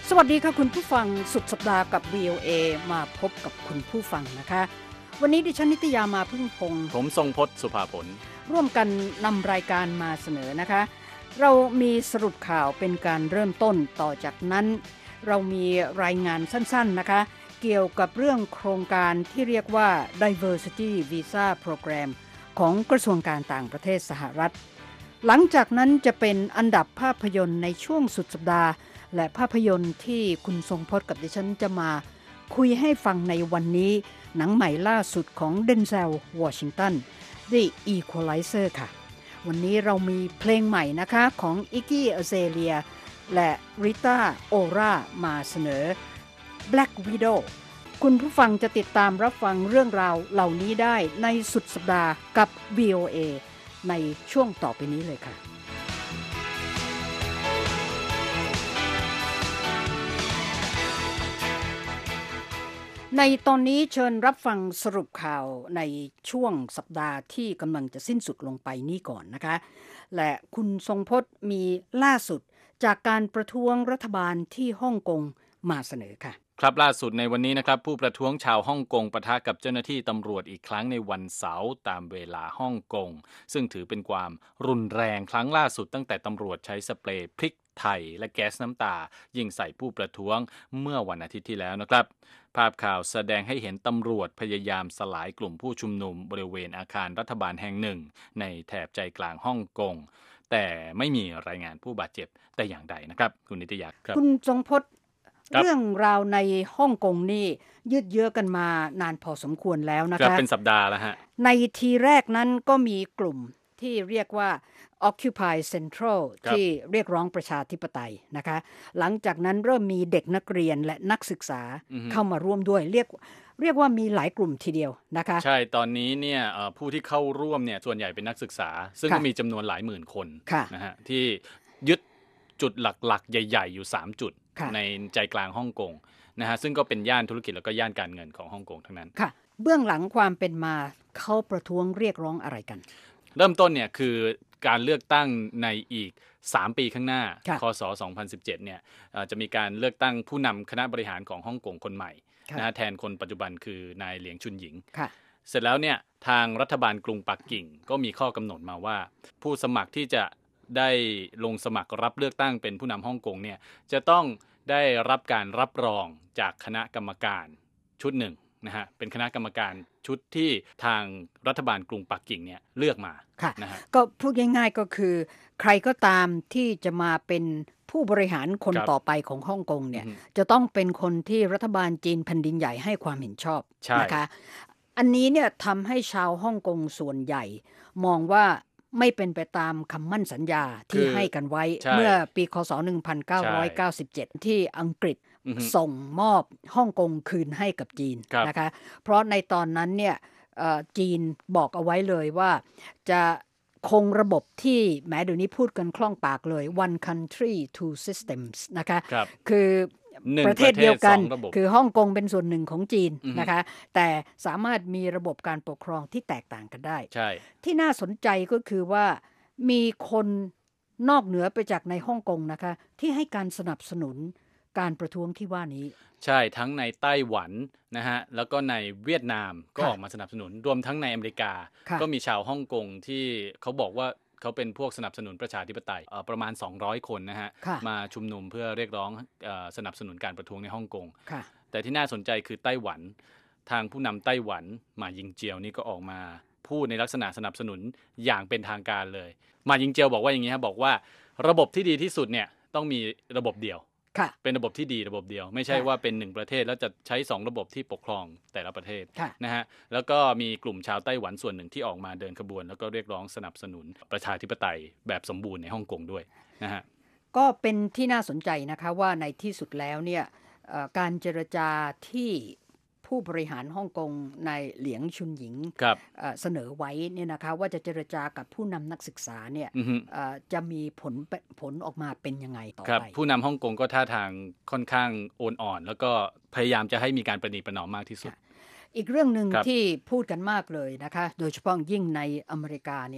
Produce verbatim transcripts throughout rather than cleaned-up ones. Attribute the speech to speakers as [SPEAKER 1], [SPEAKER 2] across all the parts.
[SPEAKER 1] สวัสดีค่ะคุณผู้ฟังสุดสัปดาห์กับ วี โอ เอ มาพบกับคุณผู้ฟังนะคะวันนี้ดิฉันนิตยามาพึ่งพงษ์
[SPEAKER 2] ผมทรงพจน์สุภาผล
[SPEAKER 1] ร่วมกันนำรายการมาเสนอนะคะเรามีสรุปข่าวเป็นการเริ่มต้นต่อจากนั้นเรามีรายงานสั้นๆนะคะเกี่ยวกับเรื่องโครงการที่เรียกว่า Diversity Visa Program ของกระทรวงการต่างประเทศสหรัฐหลังจากนั้นจะเป็นอันดับภาพยนตร์ในช่วงสุดสัปดาห์และภาพยนตร์ที่คุณทรงพจน์กับดิฉันจะมาคุยให้ฟังในวันนี้หนังใหม่ล่าสุดของเดนเซลวอชิงตัน The Equalizer ค่ะวันนี้เรามีเพลงใหม่นะคะของอิกกี้อเซเลียและริต้าโอรามาเสนอ Black Widow คุณผู้ฟังจะติดตามรับฟังเรื่องราวเหล่านี้ได้ในสุดสัปดาห์กับ วี โอ เอ ในช่วงต่อไปนี้เลยค่ะในตอนนี้เชิญรับฟังสรุปข่าวในช่วงสัปดาห์ที่กำลังจะสิ้นสุดลงไปนี้ก่อนนะคะและคุณทรงพจน์มีล่าสุดจากการประท้วงรัฐบาลที่ฮ่องกงมาเสนอค่ะ
[SPEAKER 2] ครับล่าสุดในวันนี้นะครับผู้ประท้วงชาวฮ่องกงปะทะกับเจ้าหน้าที่ตำรวจอีกครั้งในวันเสาร์ตามเวลาฮ่องกงซึ่งถือเป็นความรุนแรงครั้งล่าสุดตั้งแต่ตำรวจใช้สเปรย์พริกไทยและแก๊สน้ำตายิงใส่ผู้ประท้วงเมื่อวันอาทิตย์ที่แล้วนะครับภาพข่าวแสดงให้เห็นตำรวจพยายามสลายกลุ่มผู้ชุมนุมบริเวณอาคารรัฐบาลแห่งหนึ่งในแถบใจกลางฮ่องกงแต่ไม่มีรายงานผู้บาดเจ็บแต่อย่างใดนะครับคุณนิตยาครับ
[SPEAKER 1] คุณทรงพจน์เรื่องราวในฮ่องกงนี่ยืดเยื้อกันมานานพอสมควรแล้วนะคะ
[SPEAKER 2] เป็นสัปดาห์แล้วฮะ
[SPEAKER 1] ในทีแรกนั้นก็มีกลุ่มที่เรียกว่า Occupy Central ที่เรียกร้องประชาธิปไตยนะคะหลังจากนั้นเริ่มมีเด็กนักเรียนและนักศึกษาเข้ามาร่วมด้วยเรียกเรียกว่ามีหลายกลุ่มทีเดียวนะคะ
[SPEAKER 2] ใช่ตอนนี้เนี่ยผู้ที่เข้าร่วมเนี่ยส่วนใหญ่เป็นนักศึกษาซึ่งก็มีจำนวนหลายหมื่นคนนะฮะที่ยึดจุดหลักๆใหญ่ๆอยู่สามจุดในใจกลางฮ่องกงนะฮะซึ่งก็เป็นย่านธุรกิจแล้วก็ย่านการเงินของฮ่องกงทั้งนั้น
[SPEAKER 1] ค่ะเบื้องหลังความเป็นมาเขาประท้วงเรียกร้องอะไรกัน
[SPEAKER 2] เริ่มต้นเนี่ยคือการเลือกตั้งในอีกสามปีข้างหน้าคศสองพันสิบเจ็ดเนี่ยจะมีการเลือกตั้งผู้นำคณะบริหารของฮ่องกงคนใหม่นะฮะแทนคนปัจจุบันคือนายเหลียงชุนหยิงเสร็จแล้วเนี่ยทางรัฐบาลกรุงปักกิ่งก็มีข้อกำหนดมาว่าผู้สมัครที่จะได้ลงสมัครรับเลือกตั้งเป็นผู้นำฮ่องกงเนี่ยจะต้องได้รับการรับรองจากคณะกรรมการชุดหนึ่งนะฮะเป็นคณะกรรมการชุดที่ทางรัฐบาลกรุงปักกิ่งเนี่ยเลือกมา
[SPEAKER 1] ค่ะนะฮะก็พูดง่ายๆก็คือใครก็ตามที่จะมาเป็นผู้บริหารคนต่อไปของฮ่องกงเนี่ยจะต้องเป็นคนที่รัฐบาลจีนแผ่นดินใหญ่ให้ความเห็นชอบนะคะอันนี้เนี่ยทำให้ชาวฮ่องกงส่วนใหญ่มองว่าไม่เป็นไปตามคำมั่นสัญญาที่ให้กันไว้เมื่อปีคศหนึ่งพันเก้าร้อยเก้าสิบเจ็ดที่อังกฤษส่งมอบฮ่องกงคืนให้กับจีนนะคะเพราะในตอนนั้นเนี่ยจีนบอกเอาไว้เลยว่าจะคงระบบที่แม้เดี๋ยวนี้พูดกันคล่องปากเลย one country two systems นะคะคือประเทศเดียวกันคือฮ่องกงเป็นส่วนหนึ่งของจีนนะคะแต่สามารถมีระบบการปกครองที่แตกต่างกันได้ที่น่าสนใจก็คือว่ามีคนนอกเหนือไปจากในฮ่องกงนะคะที่ให้การสนับสนุนการประท้วงที่ว่านี้
[SPEAKER 2] ใช่ทั้งในไต้หวันนะฮะแล้วก็ในเวียดนามก็ออกมาสนับสนุนรวมทั้งในอเมริกาก็มีชาวฮ่องกงที่เขาบอกว่าเขาเป็นพวกสนับสนุนประชาธิปไตยประมาณสองร้อยคนนะฮะมาชุมนุมเพื่อเรียกร้องสนับสนุนการประท้วงในฮ่องกงแต่ที่น่าสนใจคือไต้หวันทางผู้นำไต้หวันหมายิงเจียวนี่ก็ออกมาพูดในลักษณะสนับสนุนอย่างเป็นทางการเลยหมายิงเจียวบอกว่าอย่างนี้ครับบอกว่าระบบที่ดีที่สุดเนี่ยต้องมีระบบเดียวเป็นระบบที่ดีระบบเดียวไม่ใช่ว่าเป็นหนึ่งประเทศแล้วจะใช้สองระบบที่ปกครองแต่ละประเทศนะฮะแล้วก็มีกลุ่มชาวไต้หวันส่วนหนึ่งที่ออกมาเดินขบวนแล้วก็เรียกร้องสนับสนุนประชาธิปไตยแบบสมบูรณ์ในฮ่องกงด้วยนะฮะ
[SPEAKER 1] ก็เป็นที่น่าสนใจนะคะว่าในที่สุดแล้วเนี่ยการเจรจาที่ผู้บริหารฮ่องกงนายเหลียงชุนหยิงเสนอไว้เนี่ยนะคะว่าจะเจรจากับผู้นำนักศึกษาเนี่ยจะมีผลผลออกมาเป็นยังไงต่อไป
[SPEAKER 2] ผู้นำฮ่องกงก็ท่าทางค่อนข้างโอนอ่อนแล้วก็พยายามจะให้มีการประนีประนอมมากที่สุด
[SPEAKER 1] อีกเรื่องหนึ่งที่พูดกันมากเลยนะคะโดยเฉพาะยิ่งในอเมริกาเนี่ย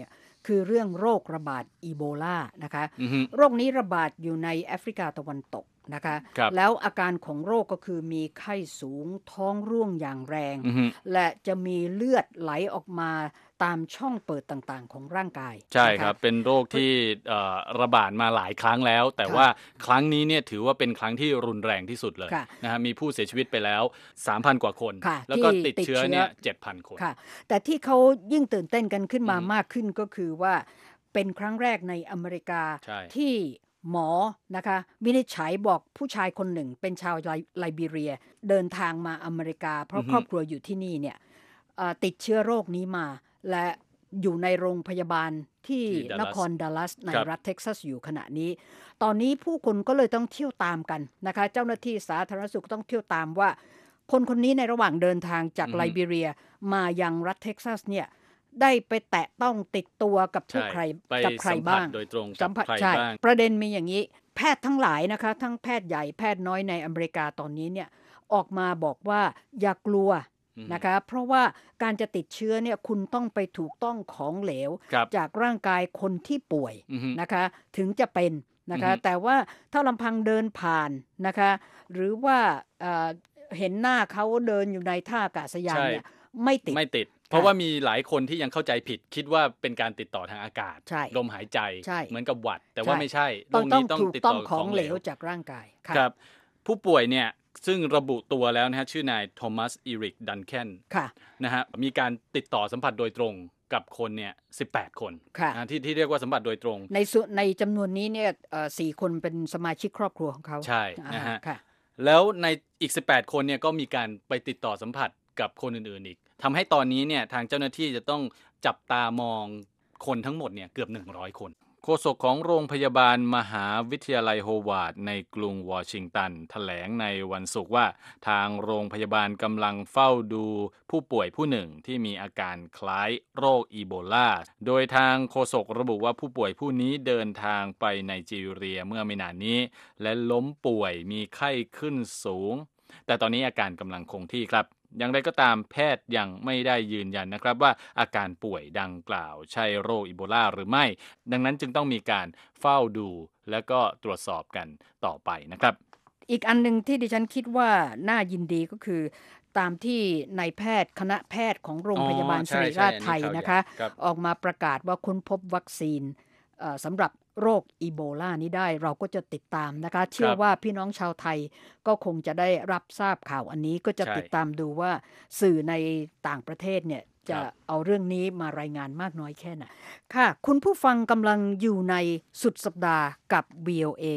[SPEAKER 1] คือเรื่องโรคระบาดอีโบลานะคะโรคนี้ระบาดอยู่ในแอฟริกาตะวันตกนะคะแล้วอาการของโรคก็คือมีไข้สูงท้องร่วงอย่างแรงและจะมีเลือดไหลออกมาตามช่องเปิดต่างๆของร่างกาย
[SPEAKER 2] ใช่ครับเป็นโรคที่ระบาดมาหลายครั้งแล้วแต่ว่าครั้งนี้เนี่ยถือว่าเป็นครั้งที่รุนแรงที่สุดเลยนะฮะมีผู้เสียชีวิตไปแล้ว สามพัน กว่าคนแล้วก็ติดเชื้อเนี่ย เจ็ดพัน คน
[SPEAKER 1] แต่ที่เขายิ่งตื่นเต้นกันขึ้นมามากขึ้นก็คือว่าเป็นครั้งแรกในอเมริกาที่หมอนะคะวินิจฉัยบอกผู้ชายคนหนึ่งเป็นชาวไลบีเรียเดินทางมาอเมริกาเพราะครอบครัวอยู่ที่นี่เนี่ยติดเชื้อโรคนี้มาและอยู่ในโรงพยาบาลที่นครดัลลัสในรัฐเท็กซัสอยู่ขณะนี้ตอนนี้ผู้คนก็เลยต้องเที่ยวตามกันนะคะเจ้าหน้าที่สาธารณสุขต้องเที่ยวตามว่าคนคนนี้ในระหว่างเดินทางจากไลบีเรียมายังรัฐเท็กซัสเนี่ยได้ไปแตะต้องติดตัวกับผู้ใครกับใครบ้าง
[SPEAKER 2] โดยตรงกับใครบ้าง
[SPEAKER 1] ประเด็นมีอย่างนี้แพทย์ทั้งหลายนะคะทั้งแพทย์ใหญ่แพทย์น้อยในอเมริกาตอนนี้เนี่ยออกมาบอกว่าอย่ากลัวนะคะเพราะว่าการจะติดเชื้อเนี่ยคุณต้องไปถูกต้องของเหลวจากร่างกายคนที่ป่วยนะคะถึงจะเป็นนะคะแต่ว่าถ้าลำพังเดินผ่านนะคะหรือว่าเห็นหน้าเขาเดินอยู่ในท่าอากาศยานเนี่ยไม่ติด
[SPEAKER 2] ไม่ติดเพราะว่ามีหลายคนที่ยังเข้าใจผิดคิดว่าเป็นการติดต่อทางอากาศลมหายใจเหมือนกับหวัดแต่ว่าไม่ใช่
[SPEAKER 1] โรคนี้ต้องติดต่อของเหลวจากร่างกาย
[SPEAKER 2] ครับผู้ป่วยเนี่ยซึ่งระบุตัวแล้วนะฮะชื่อนายโทมัสอีริกดันแคนนะฮะมีการติดต่อสัมผัสโดยตรงกับคนเนี่ยสิบแปดคนนะที่ที่เรียกว่าสัมผัสโดยตรง
[SPEAKER 1] ในส่วนในจำนวนนี้เนี่ยสี่คนเป็นสมาชิกครอบครัวของเขา
[SPEAKER 2] ใช่นะฮะแล้วในอีกสิบแปดคนเนี่ยก็มีการไปติดต่อสัมผัสกับคนอื่นๆอีกทำให้ตอนนี้เนี่ยทางเจ้าหน้าที่จะต้องจับตามองคนทั้งหมดเนี่ยเกือบหนึ่งร้อยคนโฆษกของโรงพยาบาลมหาวิทยาลัยโฮวาร์ดในกรุงวอชิงตันแถลงในวันศุกร์ว่าทางโรงพยาบาลกำลังเฝ้าดูผู้ป่วยผู้หนึ่งที่มีอาการคล้ายโรคอีโบลาโดยทางโฆษกระบุว่าผู้ป่วยผู้นี้เดินทางไปไนจีเรียเมื่อไม่นานนี้และล้มป่วยมีไข้ขึ้นสูงแต่ตอนนี้อาการกำลังคงที่ครับอย่างไรก็ตามแพทย์ยังไม่ได้ยืนยันนะครับว่าอาการป่วยดังกล่าวใช่โรคอีโบลาหรือไม่ดังนั้นจึงต้องมีการเฝ้าดูและก็ตรวจสอบกันต่อไปนะครับ
[SPEAKER 1] อีกอันนึงที่ดิฉันคิดว่าน่ายินดีก็คือตามที่นายแพทย์คณะแพทย์ของโรงพยาบาลศิริราชไทยนะคะออกมาประกาศว่าค้นพบวัคซีนสำหรับโรคอีโบลานี้ได้เราก็จะติดตามนะคะเชื่อว่าพี่น้องชาวไทยก็คงจะได้รับทราบข่าวอันนี้ก็จะติดตามดูว่าสื่อในต่างประเทศเนี่ยจะเอาเรื่องนี้มารายงานมากน้อยแค่ไหนค่ะคุณผู้ฟังกำลังอยู่ในสุดสัปดาห์กับ วี โอ เอ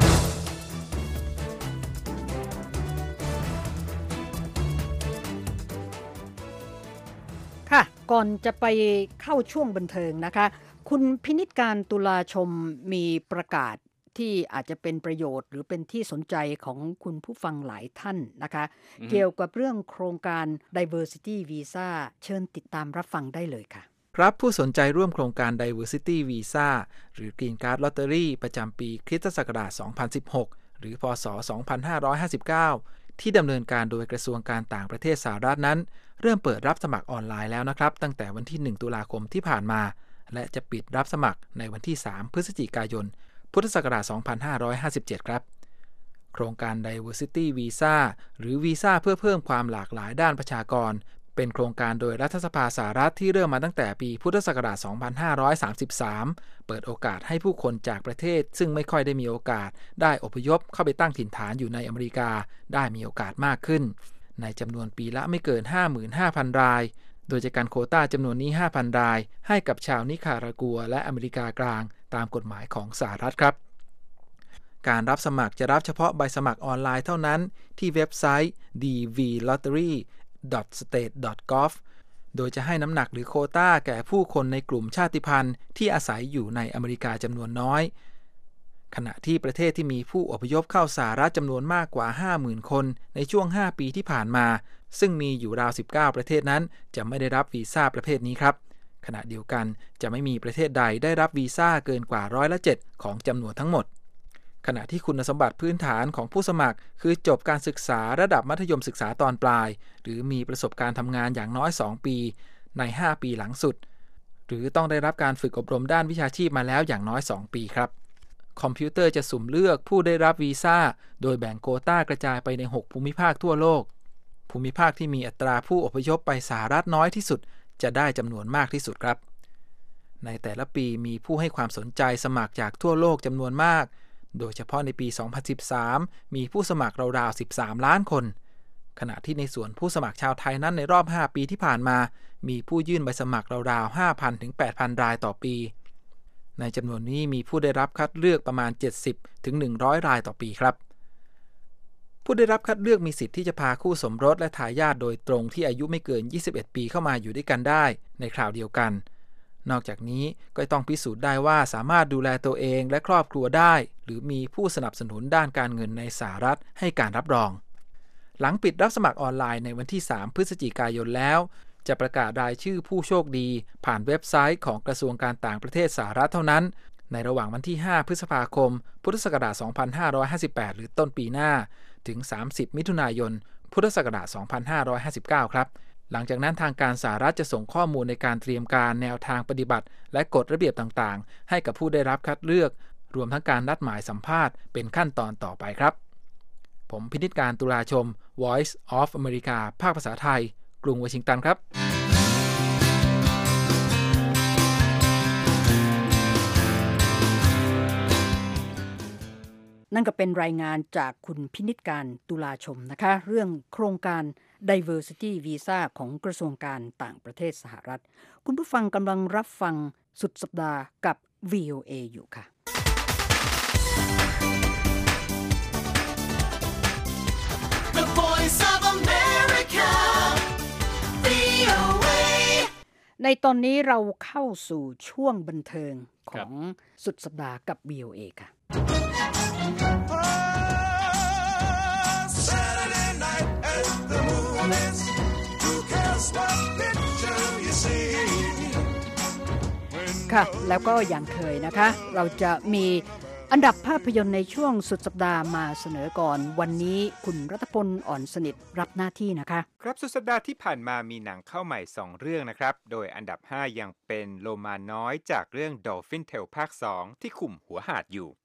[SPEAKER 1] ค่ะก่อนจะไปเข้าช่วงบันเทิงนะคะคุณพินิจการตุลาชมมีประกาศที่อาจจะเป็นประโยชน์หรือเป็นที่สนใจของคุณผู้ฟังหลายท่านนะคะ mm-hmm. เกี่ยวกับเรื่องโครงการ Diversity Visa เชิญติดตามรับฟังได้เลยค่ะ
[SPEAKER 3] ครับผู้สนใจร่วมโครงการ Diversity Visa หรือ Green Card Lottery ประจำปีคริสตศักราชสองพันสิบหกหรือพ.ศ. สองพันห้าร้อยห้าสิบเก้าที่ดำเนินการโดยกระทรวงการต่างประเทศสหรัฐนั้นเริ่มเปิดรับสมัครออนไลน์แล้วนะครับตั้งแต่วันที่หนึ่งตุลาคมที่ผ่านมาและจะปิดรับสมัครในวันที่สามพฤศจิกายนพุทธศักราชสองพันห้าร้อยห้าสิบเจ็ดครับโครงการ Diversity Visa หรือวีซ่าเพื่อเพิ่มความหลากหลายด้านประชากรเป็นโครงการโดยรัฐสภาสหรัฐที่เริ่มมาตั้งแต่ปีพุทธศักราชสองพันห้าร้อยสามสิบสามเปิดโอกาสให้ผู้คนจากประเทศซึ่งไม่ค่อยได้มีโอกาสได้อพยพเข้าไปตั้งถิ่นฐานอยู่ในอเมริกาได้มีโอกาสมากขึ้นในจำนวนปีละไม่เกิน ห้าหมื่นห้าพัน รายโดยจะการโควต้าจำนวนนี้ ห้าพัน รายให้กับชาวนิคารากัวและอเมริกากลางตามกฎหมายของสหรัฐครับการรับสมัครจะรับเฉพาะใบสมัครออนไลน์เท่านั้นที่เว็บไซต์ ดี วี ลอตเตอรี่ ดอท สเตท ดอท กอฟ โดยจะให้น้ำหนักหรือโควต้าแก่ผู้คนในกลุ่มชาติพันธุ์ที่อาศัยอยู่ในอเมริกาจำนวนน้อยขณะที่ประเทศที่มีผู้อพยพเข้าสหรัฐจำนวนมากกว่า ห้าหมื่น คนในช่วงห้าปีที่ผ่านมาซึ่งมีอยู่ราวสิบเก้าประเทศนั้นจะไม่ได้รับวีซ่าประเภทนี้ครับขณะเดียวกันจะไม่มีประเทศใดได้รับวีซ่าเกินกว่าร้อยละเจ็ดของจำนวนทั้งหมดขณะที่คุณสมบัติพื้นฐานของผู้สมัครคือจบการศึกษาระดับมัธยมศึกษาตอนปลายหรือมีประสบการณ์ทำงานอย่างน้อยสองปีในห้าปีหลังสุดหรือต้องได้รับการฝึกอบรมด้านวิชาชีพมาแล้วอย่างน้อยสองปีครับคอมพิวเตอร์จะสุ่มเลือกผู้ได้รับวีซ่าโดยแบ่งโควต้ากระจายไปในหกภูมิภาคทั่วโลกภูมิภาคที่มีอัตราผู้อพยพไปสหรัฐน้อยที่สุดจะได้จำนวนมากที่สุดครับในแต่ละปีมีผู้ให้ความสนใจสมัครจากทั่วโลกจำนวนมากโดยเฉพาะในปี สองพันสิบสาม มีผู้สมัครราวๆ สิบสาม ล้านคนขณะที่ในส่วนผู้สมัครชาวไทยนั้นในรอบห้าปีที่ผ่านมามีผู้ยื่นใบสมัครราวๆ ห้าพัน ถึง แปดพัน รายต่อปีในจำนวนนี้มีผู้ได้รับคัดเลือกประมาณ เจ็ดสิบถึงหนึ่งร้อย รายต่อปีครับผู้ได้รับคัดเลือกมีสิทธิ์ที่จะพาคู่สมรสและทายาทโดยตรงที่อายุไม่เกินยี่สิบเอ็ดปีเข้ามาอยู่ด้วยกันได้ในคราวเดียวกันนอกจากนี้ก็ต้องพิสูจน์ได้ว่าสามารถดูแลตัวเองและครอบครัวได้หรือมีผู้สนับสนุนด้านการเงินในสหรัฐให้การรับรองหลังปิดรับสมัครออนไลน์ในวันที่สามพฤศจิกายนแล้วจะประกาศรายชื่อผู้โชคดีผ่านเว็บไซต์ของกระทรวงการต่างประเทศสหรัฐเท่านั้นในระหว่างวันที่ห้าพฤษภาคมพุทธศักราชสองพันห้าร้อยห้าสิบแปดหรือต้นปีหน้าถึงสามสิบมิถุนายนพุทธศักราชสองพันห้าร้อยห้าสิบเก้าครับหลังจากนั้นทางการสหรัฐจะส่งข้อมูลในการเตรียมการแนวทางปฏิบัติและกฎระเบียบต่างๆให้กับผู้ได้รับคัดเลือกรวมทั้งการนัดหมายสัมภาษณ์เป็นขั้นตอนต่อไปครับผมพินิจการตุลาชม Voice of America ภาคภาษาไทยกรุงวอชิงตันครับ
[SPEAKER 1] นั่นก็เป็นรายงานจากคุณพินิจการตุลาชมนะคะเรื่องโครงการ Diversity Visa ของกระทรวงการต่างประเทศสหรัฐคุณผู้ฟังกำลังรับฟังสุดสัปดาห์กับ วี โอ เอ อยู่ค่ะ
[SPEAKER 4] The Voice of America วี โอ เอ
[SPEAKER 1] ในตอนนี้เราเข้าสู่ช่วงบันเทิงของสุดสัปดาห์กับ วี โอ เอ ค่ะค่ะแล้วก็อย่างเคยนะคะเราจะมีอันดับภาพยนตร์ในช่วงสุดสัปดาห์มาเสนอก่อนวันนี้คุณรัตพลอ่อนสนิทรับหน้าที่นะคะ
[SPEAKER 5] ครับสุดสัปดาห์ที่ผ่านมามีหนังเข้าใหม่สองเรื่องนะครับโดยอันดับห้ายังเป็นโลมาน้อยจากเรื่อง Dolphin Tale ภาคสองที่คุมหัวหาดอยู่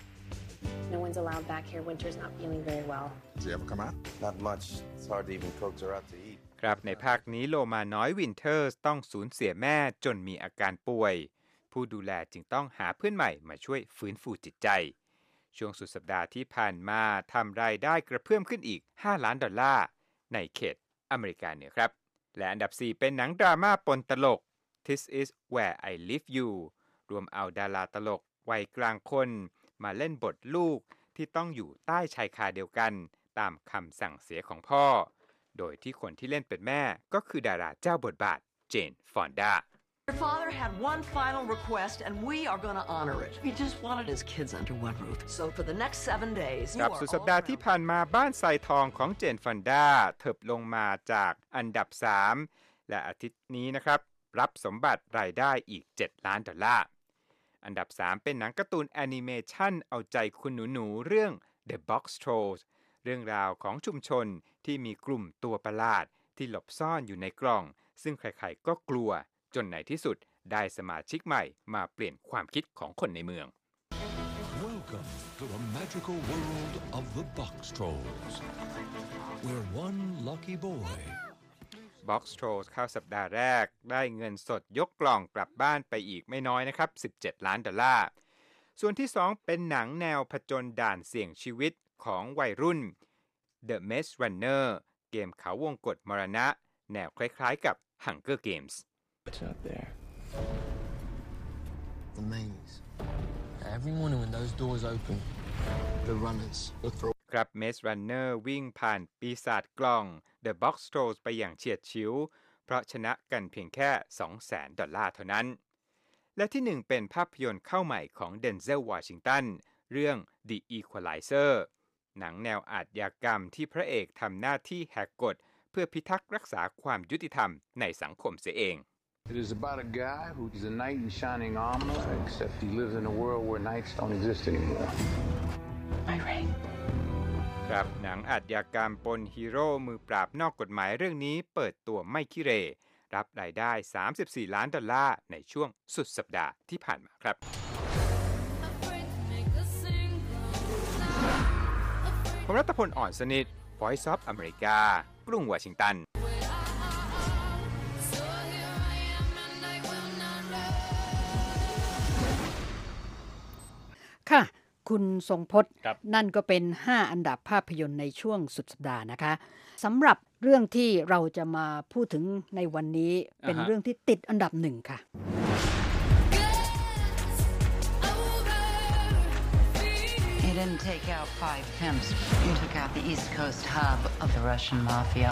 [SPEAKER 6] No one's allowed back here. Winter's not feeling very well.
[SPEAKER 7] Does he ever come out?
[SPEAKER 8] Not much. It's hard to even coax her out to eat.
[SPEAKER 5] ครับในภาคนี้โลมาน้อยวินเทอร์สต้องสูญเสียแม่จนมีอาการป่วยผู้ดูแลจึงต้องหาเพื่อนใหม่มาช่วยฟื้นฟูจิตใจช่วงสุดสัปดาห์ที่ผ่านมาทำรายได้กระเพื่อมขึ้นอีกห้าล้านดอลลาร์ในเขตอเมริกาเหนือครับและอันดับสี่เป็นหนังดราม่าปนตลก This is where I leave you รวมเอาดาราตลกวัยกลางคนมาเล่นบทลูกที่ต้องอยู่ใต้ชายคาเดียวกันตามคำสั่งเสียของพ่อโดยที่คนที่เล่นเป็นแม่ก็คือดาราเจ้าบทบาทเจนฟอนดา
[SPEAKER 9] Your father had one final request and we are going to honor it. He just wanted his kids under one roof. So for the next seven days
[SPEAKER 5] กับสุดสัปดาห์ที่ผ่านมาบ้านทรายทองของเจนฟอนดาเถิบลงมาจากอันดับสามและอาทิตย์นี้นะครับรับสมบัติรายได้อีกเจ็ดล้านดอลลาร์อันดับสามเป็นหนังการ์ตูนแอนิเมชันเอาใจคุณหนูๆเรื่อง The Box Trolls เรื่องราวของชุมชนที่มีกลุ่มตัวประหลาดที่หลบซ่อนอยู่ในกล่องซึ่งใครๆก็กลัวจนในที่สุดได้สมาชิกใหม่มาเปลี่ยนความคิดของคนในเมือง
[SPEAKER 10] Welcome to the magical world of the Box Trolls where one lucky boy
[SPEAKER 5] Box Trolls เข้าสัปดาห์แรกได้เงินสดยกกล่องกลับบ้านไปอีกไม่น้อยนะครับสิบเจ็ดล้านดอลลาร์ส่วนที่สองเป็นหนังแนวผจญด่านเสี่ยงชีวิตของวัยรุ่น The Maze Runner เกมเขาวงกตมรณะแนวคล้ายๆกับ Hunger Games
[SPEAKER 11] What's out there?
[SPEAKER 8] The maze. Every morning when those doors open, the runners will throw
[SPEAKER 5] ครับ Maze Runner วิ่งผ่านปีศาจกล่อง The Box Trolls ไปอย่างเฉียดฉิวเพราะชนะกันเพียงแค่ สองแสน ดอลลาร์เท่านั้นและที่หนึ่งเป็นภาพยนตร์เข้าใหม่ของ Denzel Washington เรื่อง The Equalizer หนังแนวอาชญากรรมที่พระเอกทำหน้าที่แหกกฎเพื่อพิทักษ์รักษาความยุติธรรมในสังคมเสียเอง
[SPEAKER 12] It is about a guy who is a knight in shining armor, except he lives in a world where knights don't exist anymore.
[SPEAKER 9] My ring.
[SPEAKER 5] ครับหนังอาชญากรรมปนฮีโร่มือปราบนอกกฎหมายเรื่องนี้เปิดตัวไม่ขี้เหร่รับรายได้สามสิบสี่ล้านดอลลาร์ในช่วงสุดสัปดาห์ที่ผ่านมาครับผมรัตพล อ่อนสนิท Voice of America กรุงวอชิงตัน
[SPEAKER 1] ค่ะคุณทรงพจน์นั่นก็เป็นห้าอันดับภาพยนตร์ในช่วงสุดสัปดาห์นะคะสำหรับเรื่องที่เราจะมาพูดถึงในวันนี้เป็นเรื่องที่ติดอันดับหนึ่งค่ะ
[SPEAKER 7] You didn't take out five pimps. You took out the East Coast hub of the Russian mafia.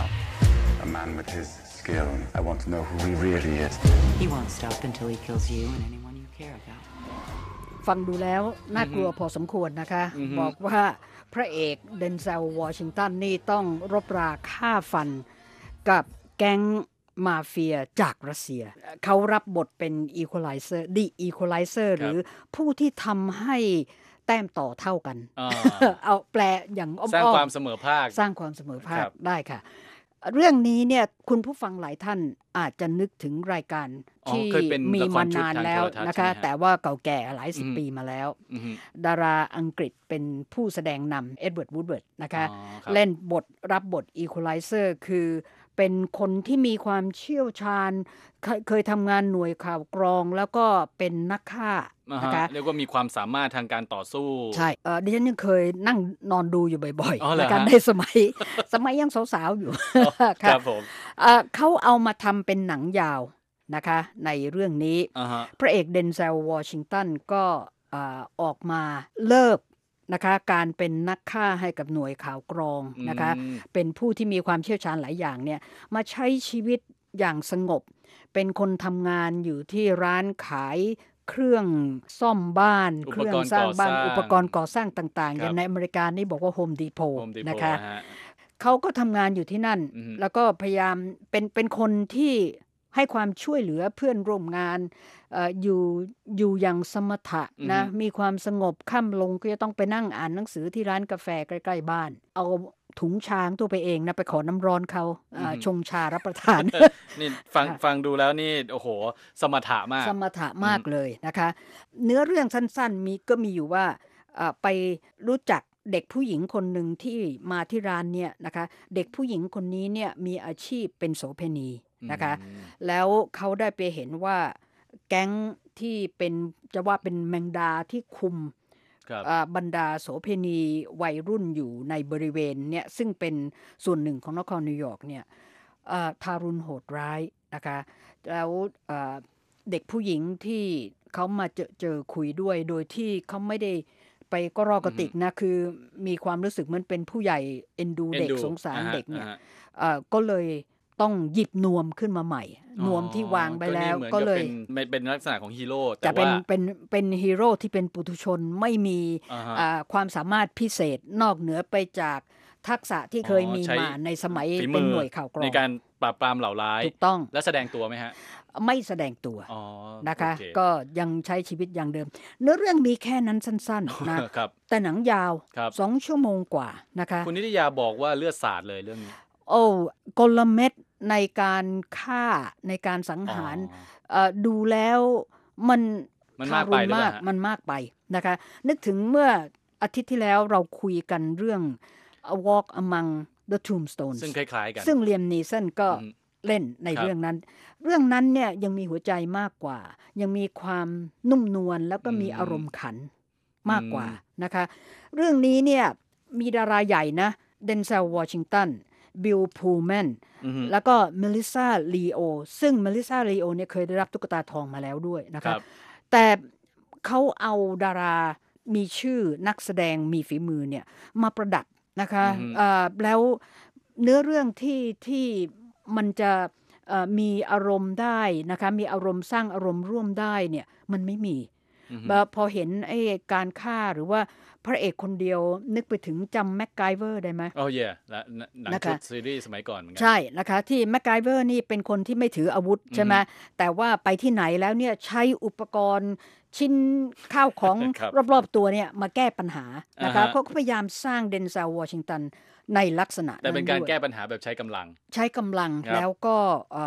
[SPEAKER 11] A man with his skill. I want to know who he really is.
[SPEAKER 7] He won't stop until he kills you and anyone you care about.
[SPEAKER 1] ฟังดูแล้วน่ากลัวพอสมควรนะคะ บอกว่าพระเอกเดนเซลวอชิงตันนี่ต้องรบราฆ่าฟันกับแก๊งมาเฟียจากรัสเซียเขารับบทเป็นอีควอไลเซอร์ดีอีควอไลเซอร์หรือผู้ที่ทำให้แต้มต่อเท่ากันเอาแปลอย่างอ้อมๆ
[SPEAKER 2] สร้างความเสมอภาค
[SPEAKER 1] สร้างความเสมอภาคได้ค่ะเรื่องนี้เนี่ยคุณผู้ฟังหลายท่านอาจจะนึกถึงรายการที่มีมานานแล้วนะคะแต่ว่าเก่าแก่หลายสิบปีมาแล้วดาราอังกฤษเป็นผู้แสดงนำเอ็ดเวิร์ด วูดเวิร์ดนะคะเล่นบทรับบทอีควอไลเซอร์คือเป็นคนที่มีความเชี่ยวชาญเคยทำงานหน่วยข่าวกรองแล้วก็เป็นนักฆ่านะคะ
[SPEAKER 2] เรียกว่ามีความสามารถทางการต่อสู้
[SPEAKER 1] ใช่เออดิฉันยังเคยนั่งนอนดูอยู่บ่อยๆในการได้สมัยสมัยยังสาวๆอยู่
[SPEAKER 2] ครับผม
[SPEAKER 1] เขาเอามาทำเป็นหนังยาวนะคะในเรื่องนี้พระเอกเดนเซลวอชิงตันก็ออกมาเลิกนะคะการเป็นนักฆ่าให้กับหน่วยข่าวกรองนะคะเป็นผู้ที่มีความเชี่ยวชาญหลายอย่างเนี่ยมาใช้ชีวิตอย่างสงบเป็นคนทำงานอยู่ที่ร้านขายเครื่องซ่อมบ้านเครื่องสร้างบ้านอุปกรณ์ก่อสร้างต่างๆอย่างในอเมริกานี่บอกว่า Home Depot นะคะเขาก็ทำงานอยู่ที่นั่นแล้วก็พยายามเป็นเป็นคนที่ให้ความช่วยเหลือเพื่อนร่วมงานเอ่ออยู่อยู่อย่างสมถะนะมีความสงบค่ำลงก็จะต้องไปนั่งอ่านหนังสือที่ร้านกาแฟใกล้ๆบ้านเอาถุงชาตัวไปเองนะไปขอน้ำร้อนเขาชงชารับประทาน
[SPEAKER 2] นี่ฟังฟังดูแล้วนี่โอ้โหสมถะมาก
[SPEAKER 1] สมถะมากเลยนะคะเนื้อเรื่องสั้นๆมีก็มีอยู่ว่าไปรู้จักเด็กผู้หญิงคนหนึ่งที่มาที่ร้านเนี่ยนะคะเด็กผู้หญิงคนนี้เนี่ยมีอาชีพเป็นโสเภณีนะคะแล้วเขาได้ไปเห็นว่าแก๊งที่เป็นจะว่าเป็นแมงดาที่คุมบรรดาโสเภณีวัยรุ่นอยู่ในบริเวณเนี่ยซึ่งเป็นส่วนหนึ่งของนครนิวยอร์กเนี่ยทารุณโหดร้ายนะคะแล้วเด็กผู้หญิงที่เขามาเจอเจอคุยด้วยโดยที่เขาไม่ได้ไปก็รอกระติกนะคือมีความรู้สึกเหมือนเป็นผู้ใหญ่เอ็นดูเด็กสงสารเด็กเนี่ยก็เลยต้องหยิบนวมขึ้นมาใหม่นวมที่วางไปแล้วก็เลย
[SPEAKER 2] เป็นเป็นลักษณะของฮีโร่
[SPEAKER 1] แต่ว่าจะเป็นเป็นเป็นฮีโร่ที่เป็นปุถุชนไม่มีความสามารถพิเศษนอกเหนือไปจากทักษะที่เคยมีมาในสมัยเป็นหน่วยข่าวกรอง
[SPEAKER 2] ในการปราบปรามเหล่าร้าย
[SPEAKER 1] ถูกต้อง
[SPEAKER 2] และแสดงตัวไหมฮะ
[SPEAKER 1] ไม่แสดงตัวนะคะก็ยังใช้ชีวิตอย่างเดิมเนื้อเรื่องมีแค่นั้นสั้นๆนะแต่หนังยาวสองชั่วโมงกว่านะคะ
[SPEAKER 2] คุณนิตยาบอกว่าเลือดสาดเลยเรื่องนี้
[SPEAKER 1] โอ้กลเม็ดในการฆ่าในการสังหารดูแล้วมัน
[SPEAKER 2] มันมากไปมาก
[SPEAKER 1] มันมากไปนะคะนึกถึงเมื่ออาทิตย์ที่แล้วเราคุยกันเรื่อง A Walk Among the Tombstones
[SPEAKER 2] ซึ่งคล้ายๆกัน
[SPEAKER 1] ซึ่งเลียม นีสันก็เล่นในเรื่องนั้นเรื่องนั้นเนี่ยยังมีหัวใจมากกว่ายังมีความนุ่มนวลแล้วก็มีอารมณ์ขันมากกว่านะคะเรื่องนี้เนี่ยมีดาราใหญ่นะเดนเซลวอชิงตันบิลพูลแมนแล้วก็เมลิซาลีโอซึ่งเมลิซาลีโอเนี่ยเคยได้รับตุ๊กตาทองมาแล้วด้วยนะครับแต่เขาเอาดารามีชื่อนักแสดงมีฝีมือเนี่ยมาประดับนะคะแล้วเนื้อเรื่องที่ที่มันจะมีอารมณ์ได้นะคะมีอารมณ์สร้างอารมณ์ร่วมได้เนี่ยมันไม่มีพอเห็นไอ้การฆ่าหรือว่าพระเอกคนเดียวนึกไปถึงจำแม็กไกเวอร์ได้ไหม
[SPEAKER 2] โอ้ยและหนังชุดซีรีส์สมัยก่อนเหมือนกัน
[SPEAKER 1] ใช่นะคะที่แม็กไกเวอร์นี่เป็นคนที่ไม่ถืออาวุธใช่ไหมแต่ว่าไปที่ไหนแล้วเนี่ยใช้อุปกรณ์ชิ้นข้าวของ รอบๆตัวเนี่ยมาแก้ปัญหานะคะเขาก็พยายามสร้างเดนเซลวอชิงตันในลักษณะ
[SPEAKER 2] แต่เป็นการแก้ปัญหาแบบใช้กำลัง
[SPEAKER 1] ใช้กำลังแล้วก็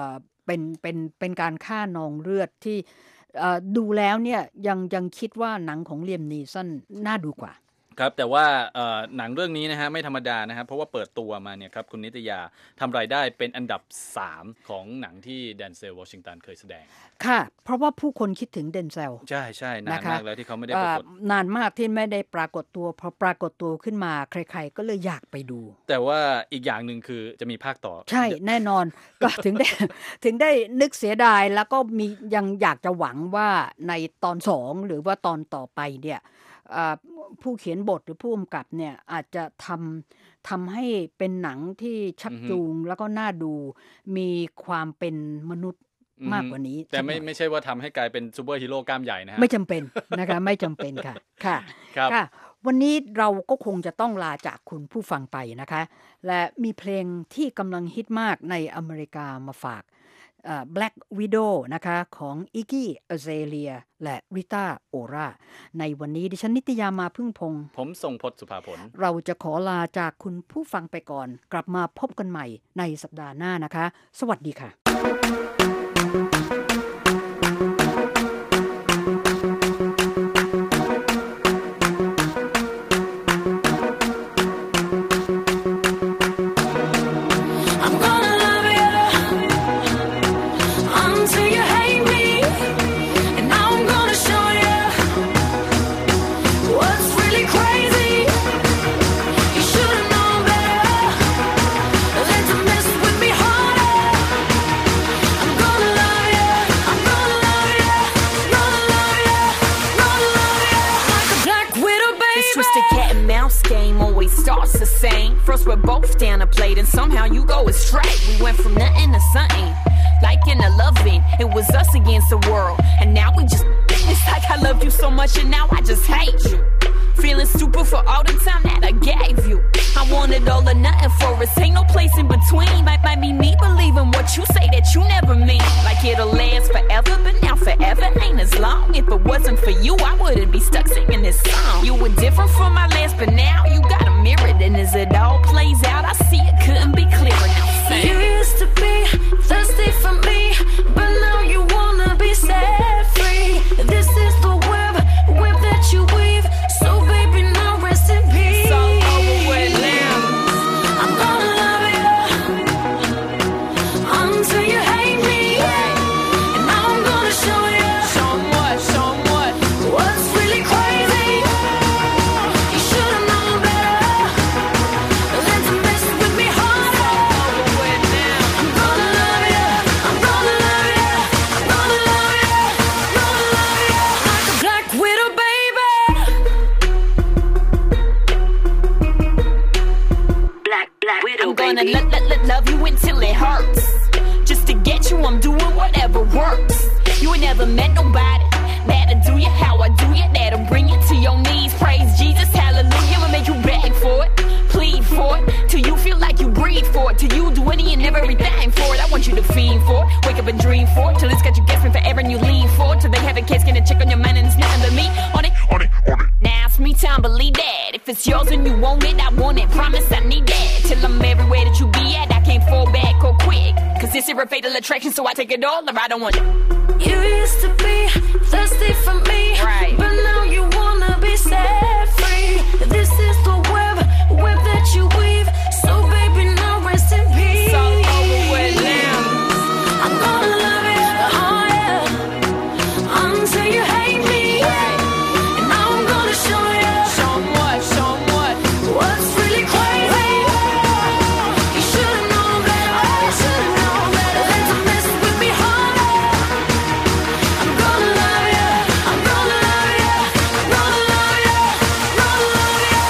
[SPEAKER 1] เป็นเป็นเป็นการฆ่านองเลือดที่ดูแล้วเนี่ยยังยังคิดว่าหนังของเลียม นีสันน่าดูกว่า
[SPEAKER 2] ครับแต่ว่าหนังเรื่องนี้นะฮะไม่ธรรมดานะครับเพราะว่าเปิดตัวมาเนี่ยครับคุณนิตยาทำรายได้เป็นอันดับสามของหนังที่แดนเซลวอชิงตันเคยแสดง
[SPEAKER 1] ค่ะเพราะว่าผู้คนคิดถึงเดนเซล
[SPEAKER 2] ใช่ใช่นานมากแล้วที่เขาไม่ได้ปรากฏ
[SPEAKER 1] นานมากที่ไม่ได้ปรากฏตัวพอปรากฏตัวขึ้นมาใครๆก็เลยอยากไปดู
[SPEAKER 2] แต่ว่าอีกอย่างหนึ่งคือจะมีภาคต่อ
[SPEAKER 1] ใช่แน่นอนก็ถึงได้ถึงได้นึกเสียดายแล้วก็มียังอยากจะหวังว่าในตอนสองหรือว่าตอนต่อไปเนี่ยผู้เขียนบทหรือผู้กำกับเนี่ยอาจจะทำทำให้เป็นหนังที่ชักจูงแล้วก็น่าดูมีความเป็นมนุษย์มากกว่านี้
[SPEAKER 2] แต่ไม่ไม่ใช่ว่าทำให้กลายเป็นซูเปอร์ฮีโร่กล้ามใหญ่นะฮะ
[SPEAKER 1] ไม่จำเป็นนะคะไม่จำเป็นค่ะค่ะค่ะวันนี้เราก็คงจะต้องลาจากคุณผู้ฟังไปนะคะและมีเพลงที่กำลังฮิตมากในอเมริกามาฝากBlack Widow นะคะของ Iggy Azalea และ Rita Ora ในวันนี้ดิฉันนิตยามาพึ่งพงษ์
[SPEAKER 2] ผมทรงพจน์สุภาผล
[SPEAKER 1] เราจะขอลาจากคุณผู้ฟังไปก่อนกลับมาพบกันใหม่ในสัปดาห์หน้านะคะสวัสดีค่ะ
[SPEAKER 13] First we're both down a plate and somehow you go astray. We went from nothing to something, liking to loving. It was us against the world, and now we just. It's like I love you so much and now I just hate you. Feeling stupid for all the time that I gave you. I wanted all or nothing for us, ain't no place in between. Might, might be me believing what you say that you never mean. Like it'll last forever, but now forever ain't as long. If it wasn't for you, I wouldn't be stuck singing this song. You were different from my last, but now you got a mirror. And as it all plays out, I see it couldn't be clearer. Now sing.
[SPEAKER 14] You used to be thirsty for me, but now you wanna be set free. This is the web, web that you weave. So baby, now rest in peace.
[SPEAKER 13] It's all over with now.
[SPEAKER 14] I'm gonna love you until you hate me. And now I'm gonna show you.
[SPEAKER 13] Show 'em what, show 'em what.
[SPEAKER 14] What's really crazy. You should've known better than to mess with me harder.
[SPEAKER 13] It's all over with now.
[SPEAKER 14] I'm gonna love you. I'm gonna love you. I'm gonna love you. Gonna love you like a black widow, baby.
[SPEAKER 13] Black, black widow, I'm gonna baby. Let, let, let love you until it hurts. Just to get you, I'm doing whatever works. You ain't never met nobody that'll do you how I do you. That'll bring you to your knees. Praise Jesus, hallelujah. I'ma make you beg for it, plead for it, till you feel like you breathe for it, till you do any and everything for it. I want you to fiend for it, wake up and dream for it, till it's got you guessing forever and you lean for it, till they have a case, get a check on your mind and it's nothing but me on it, on it, on it. Now it's me time, believe that. If it's yours and you want it, I want it. Promise I need that, till I'm everywhere that you be at. I can't fall back or quick, cause this is a fatal attraction, so I take it all or I don't want it.
[SPEAKER 14] You used to be thirsty for me,
[SPEAKER 13] right?
[SPEAKER 14] But now you wanna be set free. This is the web, web that you weave. So baby, now rest in peace.
[SPEAKER 13] It's all over with now.
[SPEAKER 14] I'm gonna love you, oh yeah, until you hate me.
[SPEAKER 13] Right.
[SPEAKER 14] And now I'm gonna show you.
[SPEAKER 13] Show 'em what, show 'em what.
[SPEAKER 14] What's really crazy. You should've known better. You should've known better than to mess with me harder. I'm gonna love you. I'm gonna love you. I'm gonna love you. Gonna love you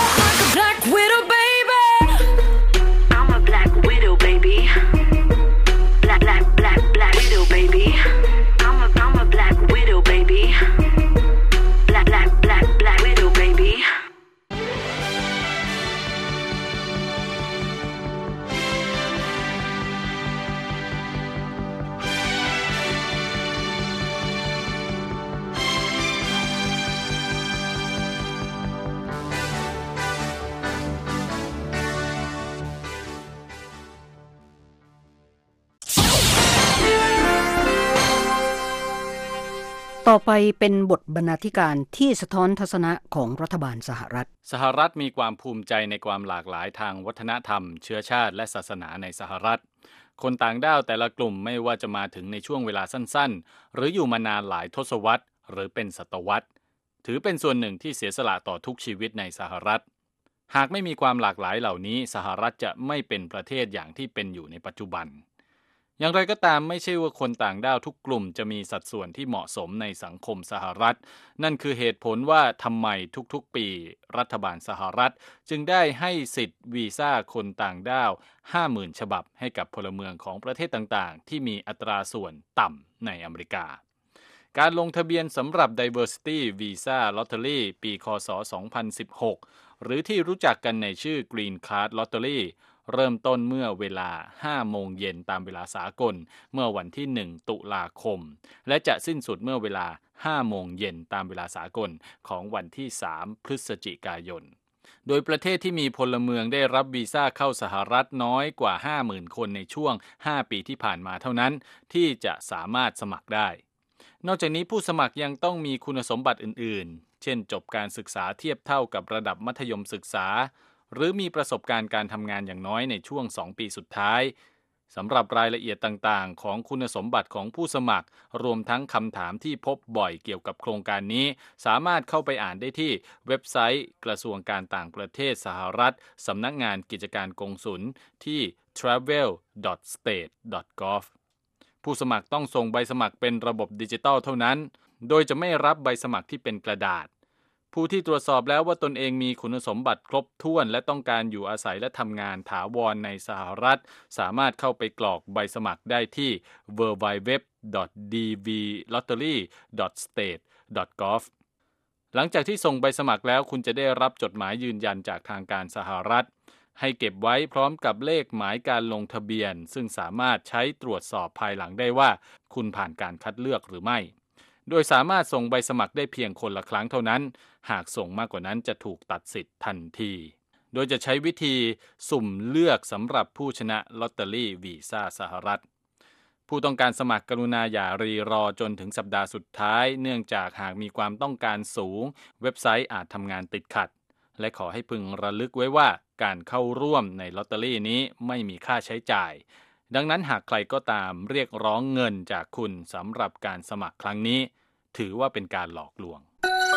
[SPEAKER 1] ต่อไปเป็นบทบรรณาธิการที่สะท้อนทัศนะของรัฐบาลสหรัฐ
[SPEAKER 2] สหรัฐมีความภูมิใจในความหลากหลายทางวัฒนธรรมเชื้อชาติและศาสนาในสหรัฐคนต่างด้าวแต่ละกลุ่มไม่ว่าจะมาถึงในช่วงเวลาสั้นๆหรืออยู่มานานหลายทศวรรษหรือเป็นศตวรรษถือเป็นส่วนหนึ่งที่เสียสละต่อทุกชีวิตในสหรัฐหากไม่มีความหลากหลายเหล่านี้สหรัฐจะไม่เป็นประเทศอย่างที่เป็นอยู่ในปัจจุบันอย่างไรก็ตามไม่ใช่ว่าคนต่างด้าวทุกกลุ่มจะมีสัดส่วนที่เหมาะสมในสังคมสหรัฐนั่นคือเหตุผลว่าทำไมทุกๆปีรัฐบาลสหรัฐจึงได้ให้สิทธิ์วีซ่าคนต่างด้าว ห้าหมื่น ฉบับให้กับพลเมืองของประเทศต่างๆที่มีอัตราส่วนต่ำในอเมริกาการลงทะเบียนสำหรับ Diversity Visa Lottery ปี ค.ศ. สองพันสิบหกหรือที่รู้จักกันในชื่อ Green Card Lotteryเริ่มต้นเมื่อเวลา ห้าโมงเย็นตามเวลาสากลเมื่อวันที่ หนึ่ง ตุลาคมและจะสิ้นสุดเมื่อเวลา ห้าโมงเย็นตามเวลาสากลของวันที่ สาม พฤศจิกายนโดยประเทศที่มีพลเมืองได้รับวีซ่าเข้าสหรัฐน้อยกว่า ห้าหมื่น คนในช่วง ห้า ปีที่ผ่านมาเท่านั้นที่จะสามารถสมัครได้นอกจากนี้ผู้สมัครยังต้องมีคุณสมบัติอื่นๆเช่นจบการศึกษาเทียบเท่ากับระดับมัธยมศึกษาหรือมีประสบการณ์การทำงานอย่างน้อยในช่วงสองปีสุดท้ายสำหรับรายละเอียดต่างๆของคุณสมบัติของผู้สมัครรวมทั้งคำถามที่พบบ่อยเกี่ยวกับโครงการนี้สามารถเข้าไปอ่านได้ที่เว็บไซต์กระทรวงการต่างประเทศสหรัฐสำนักงานกิจการกงสุลที่ ทราเวล ดอท สเตท ดอท กอฟ ผู้สมัครต้องส่งใบสมัครเป็นระบบดิจิทัลเท่านั้นโดยจะไม่รับใบสมัครที่เป็นกระดาษผู้ที่ตรวจสอบแล้วว่าตนเองมีคุณสมบัติครบถ้วนและต้องการอยู่อาศัยและทำงานถาวรในสหรัฐสามารถเข้าไปกรอกใบสมัครได้ที่ ดับเบิลยู ดับเบิลยู ดับเบิลยู ดอท ดี วี ลอตเตอรี่ ดอท สเตท ดอท กอฟ หลังจากที่ส่งใบสมัครแล้วคุณจะได้รับจดหมายยืนยันจากทางการสหรัฐให้เก็บไว้พร้อมกับเลขหมายการลงทะเบียนซึ่งสามารถใช้ตรวจสอบภายหลังได้ว่าคุณผ่านการคัดเลือกหรือไม่โดยสามารถส่งใบสมัครได้เพียงคนละครั้งเท่านั้นหากส่งมากกว่านั้นจะถูกตัดสิทธิ์ทันทีโดยจะใช้วิธีสุ่มเลือกสำหรับผู้ชนะลอตเตอรี่วีซ่าสหรัฐผู้ต้องการสมัครกรุณาอย่ารีรอจนถึงสัปดาห์สุดท้ายเนื่องจากหากมีความต้องการสูงเว็บไซต์อาจทำงานติดขัดและขอให้พึงระลึกไว้ว่าการเข้าร่วมในลอตเตอรี่นี้ไม่มีค่าใช้จ่ายดังนั้นหากใครก็ตามเรียกร้องเงินจากคุณสำหรับการสมัครครั้งนี้ถือว่าเป็นการหลอกลวง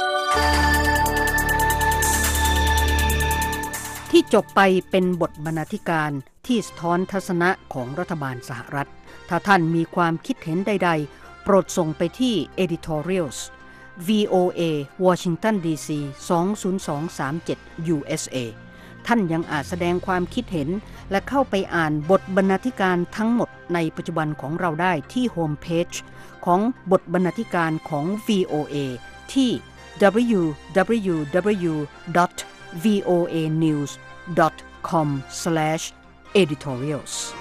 [SPEAKER 1] ที่จบไปเป็นบทบรรณาธิการที่สะท้อนทัศนะของรัฐบาลสหรัฐถ้าท่านมีความคิดเห็นใดๆโปรดส่งไปที่ editorials วี โอ เอ Washington ดี ซี สอง ศูนย์ สอง สาม เจ็ด ยู เอส เอ ท่านยังอาจแสดงความคิดเห็นและเข้าไปอ่านบทบรรณาธิการทั้งหมดในปัจจุบันของเราได้ที่โฮมเพจของบทบรรณาธิการของ วี โอ เอ ที่ ดับเบิลยู ดับเบิลยู ดับเบิลยู ดอท วี โอ เอ นิวส์ ดอท คอม สแลช เอดิทอเรียลส์